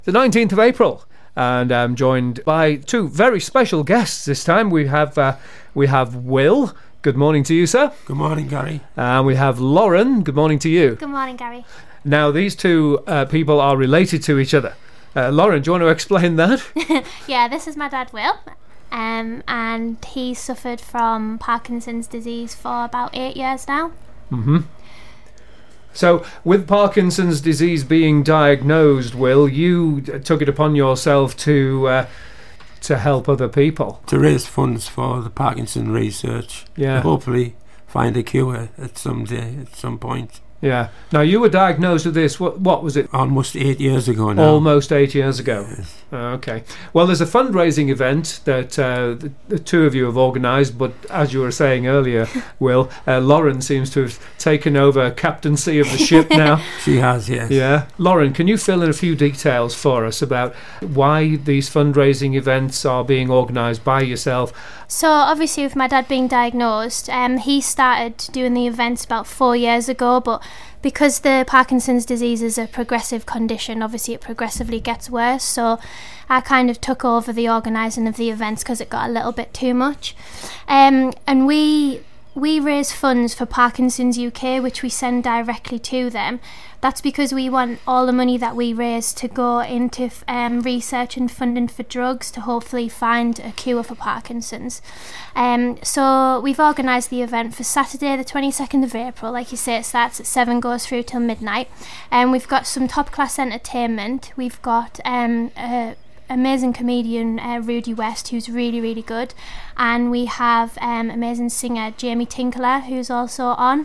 The 19th of April, and I'm joined by two very special guests this time. We have Will. Good morning to you, sir. Good morning, Gary. And we have Lauren. Good morning to you. Good morning, Gary. Now, these two people are related to each other. Lauren, do you want to explain that? Yeah, this is my dad, Will, and he suffered from Parkinson's disease for about 8 years now. Mm-hmm. So, with Parkinson's disease being diagnosed, Will, you took it upon yourself to help other people. To raise funds for the Parkinson research. Yeah. To hopefully find a cure at some point. Yeah. Now, you were diagnosed with this, what was it? Almost 8 years ago now. Almost 8 years ago. Yes. Okay. Well, there's a fundraising event that the two of you have organised, but as you were saying earlier, Will, Lauren seems to have taken over captaincy of the ship now. She has, yes. Yeah. Lauren, can you fill in a few details for us about why these fundraising events are being organised by yourself? So, obviously, with my dad being diagnosed, he started doing the events about 4 years ago, but because the Parkinson's disease is a progressive condition, obviously it progressively gets worse, so I kind of took over the organising of the events because it got a little bit too much. And we raise funds for Parkinson's UK, which we send directly to them. That's because we want all the money that we raise to go into research and funding for drugs to hopefully find a cure for Parkinson's. So we've organised the event for Saturday the 22nd of April. Like you say, it starts at 7, goes through till midnight. And we've got some top class entertainment. We've got amazing comedian Rudy West, who's really, really good, and we have amazing singer Jamie Tinkler, who's also on.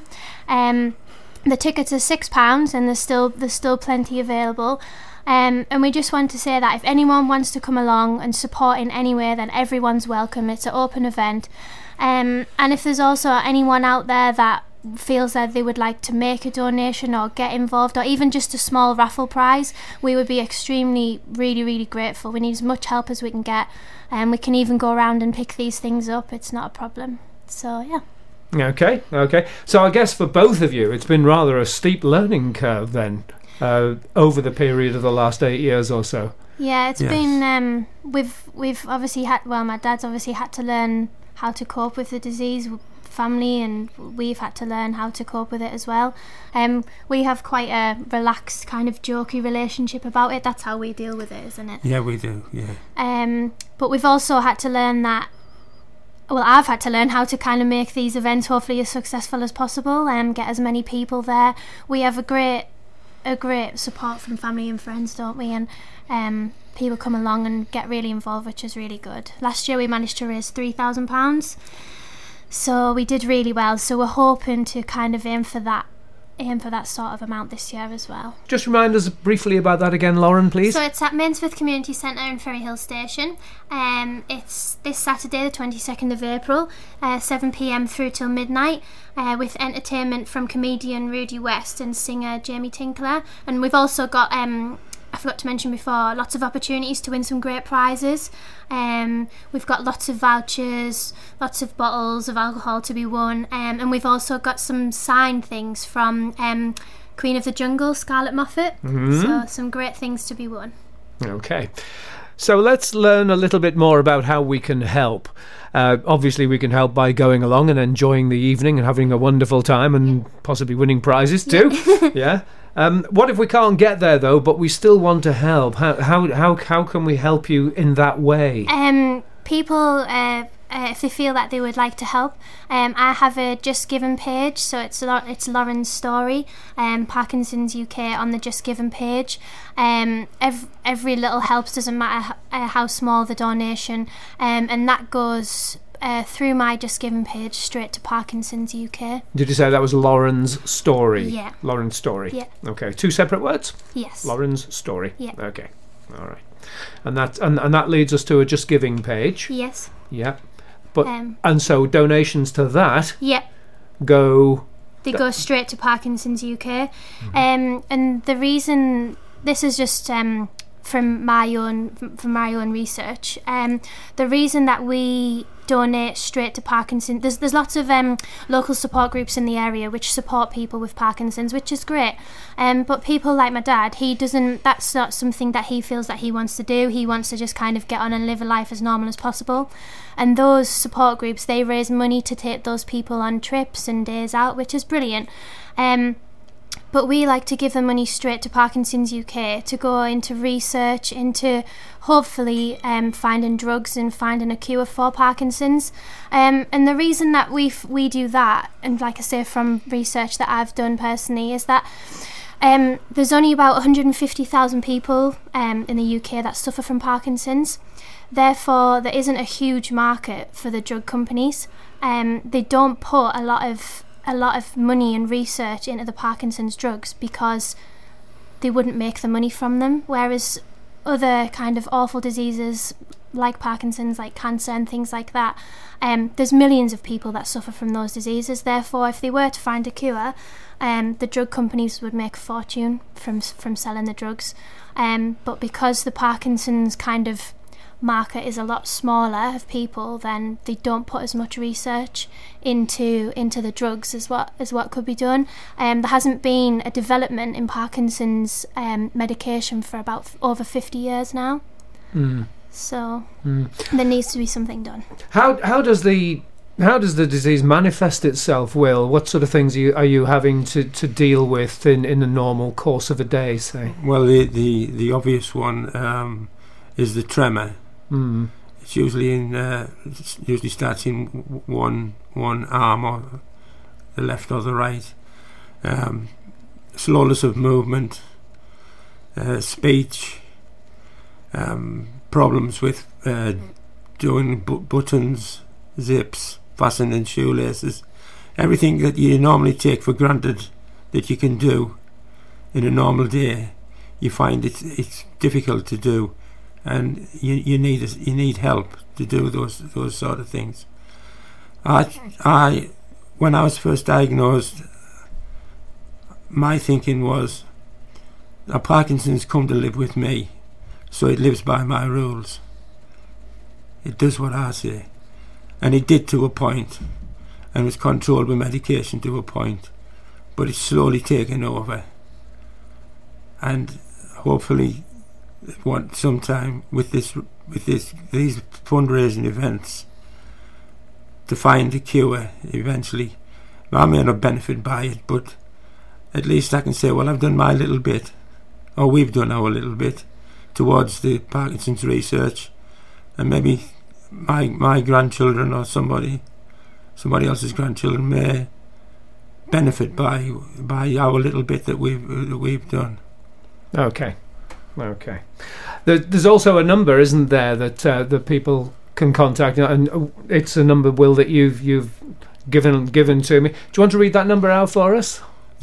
The tickets are £6, and there's still plenty available. And we just want to say that if anyone wants to come along and support in any way, then everyone's welcome. It's an open event. And if there's also anyone out there that feels that they would like to make a donation or get involved, or even just a small raffle prize, we would be extremely, really, really grateful. We need as much help as we can get, and we can even go around and pick these things up. It's not a problem. So, yeah. Okay. So I guess for both of you, it's been rather a steep learning curve then, over the period of the last 8 years or so. Yeah, it's been, we've obviously my dad's obviously had to learn how to cope with the disease, family, and we've had to learn how to cope with it as well. We have quite a relaxed, kind of jokey relationship about it. That's how we deal with it, isn't it? Yeah, we do, yeah. But we've also had to learn that, well, I've had to learn how to kind of make these events hopefully as successful as possible and get as many people there. We have a great support from family and friends, don't we? And people come along and get really involved, which is really good. Last year we managed to raise £3,000. So we did really well. So we're hoping to kind of aim for that sort of amount this year as well. Just remind us briefly about that again, Lauren, please. So it's at Mainsmouth Community Centre in Ferryhill Station. It's this Saturday, the 22nd of April, 7 p.m. through till midnight, with entertainment from comedian Rudy West and singer Jamie Tinkler. And we've also got, I forgot to mention before, lots of opportunities to win some great prizes. We've got lots of vouchers, lots of bottles of alcohol to be won, and we've also got some signed things from Queen of the Jungle, Scarlett Moffat. Mm-hmm. So some great things to be won. Okay. So let's learn a little bit more about how we can help. Obviously, we can help by going along and enjoying the evening and having a wonderful time and possibly winning prizes too. Yeah. What if we can't get there though, but we still want to help? How can we help you in that way? People, if they feel that they would like to help, I have a Just Given page, so it's Lauren's Story, Parkinson's UK on the Just Given page. Every little helps, doesn't matter how small the donation, and that goes through my Just Given page straight to Parkinson's UK. Did you say that was Lauren's Story? Yeah. Lauren's Story. Yeah. Okay. 2 separate words? Yes. Lauren's Story. Yeah. Okay. All right. And that leads us to a Just Giving page. Yes. Yeah. But and so donations to that. Yeah. Go. They go straight to Parkinson's UK. Mm-hmm. And the reason, this is just from my own research. The reason that we donate straight to Parkinson's. There's lots of local support groups in the area which support people with Parkinson's, which is great. But people like my dad, that's not something that he feels that he wants to do. He wants to just kind of get on and live a life as normal as possible. And those support groups, they raise money to take those people on trips and days out, which is brilliant. But we like to give the money straight to Parkinson's UK to go into research, into hopefully finding drugs and finding a cure for Parkinson's. And the reason that we do that, and like I say from research that I've done personally, is that there's only about 150,000 people in the UK that suffer from Parkinson's. Therefore, there isn't a huge market for the drug companies. They don't put a lot of money and research into the Parkinson's drugs because they wouldn't make the money from them, whereas other kind of awful diseases like Parkinson's, like cancer and things like that, there's millions of people that suffer from those diseases. Therefore, if they were to find a cure, the drug companies would make a fortune from selling the drugs. But because the Parkinson's kind of market is a lot smaller of people, then they don't put as much research into the drugs as what could be done. There hasn't been a development in Parkinson's medication for about over 50 years now. So there needs to be something done. How does the disease manifest itself, Will? What sort of things are you having to deal with in the normal course of a day, say? Well, the obvious one is the tremor. It's usually starts in one arm, or the left or the right. Slowness of movement, speech, problems with doing buttons, zips, fastening shoelaces, everything that you normally take for granted that you can do in a normal day. You find it's difficult to do. And you need help to do those sort of things. When I was first diagnosed, my thinking was, Parkinson's come to live with me, so it lives by my rules. It does what I say, and it did to a point, and was controlled with medication to a point, but it's slowly taken over, and hopefully want sometime with these fundraising events to find a cure eventually. I may not benefit by it, but at least I can say, well, I've done my little bit, or we've done our little bit towards the Parkinson's research, and maybe my grandchildren or somebody else's grandchildren may benefit by our little bit that we've done. Okay. There's also a number, isn't there, that people can contact, and it's a number, Will, that you've given to me. Do you want to read that number out for us?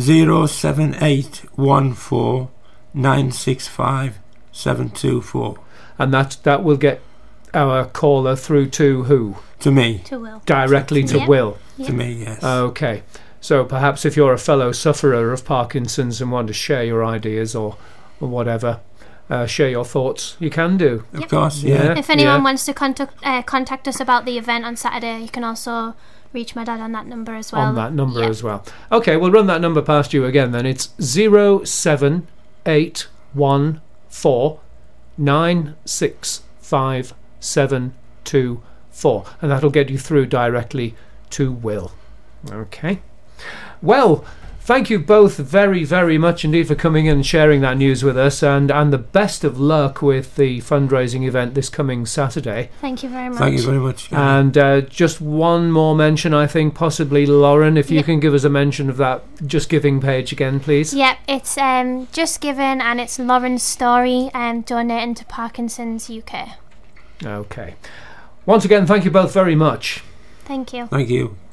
07814965724. And that will get our caller through to who? To me. To Will. Directly to Will. Yeah. To me, yes. Okay. So perhaps if you're a fellow sufferer of Parkinson's and want to share your ideas or whatever, share your thoughts, you can do. Of course, yeah. If anyone wants to contact us about the event on Saturday, you can also reach my dad on that number as well. On that number as well. Okay, we'll run that number past you again then. It's 07814965724, and that'll get you through directly to Will. Okay. Well, thank you both very, very much indeed for coming in and sharing that news with us, and the best of luck with the fundraising event this coming Saturday. Thank you very much. Thank you very much. And just one more mention, I think, possibly Lauren, if you can give us a mention of that Just Giving page again, please. Yep, it's Just Giving, and it's Lauren's story, donating to Parkinson's UK. Okay. Once again, thank you both very much. Thank you. Thank you.